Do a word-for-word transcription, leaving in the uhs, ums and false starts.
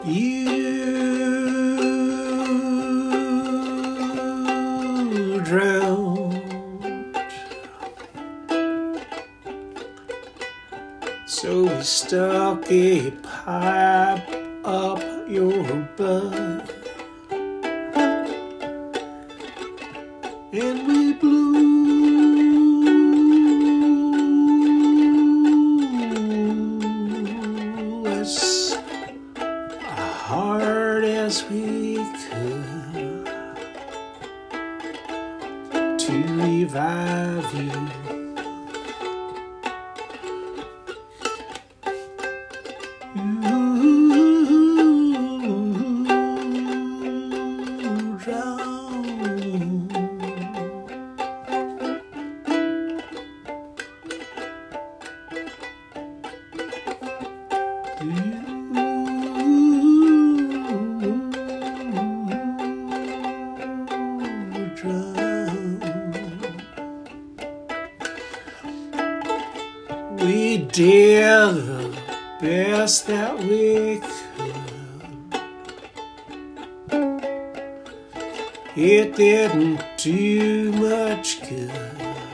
You drowned, so we stuck a pipe up your butt, and we blew as hard as we could to revive you. You drowned. We did the best that we could. It didn't do much good.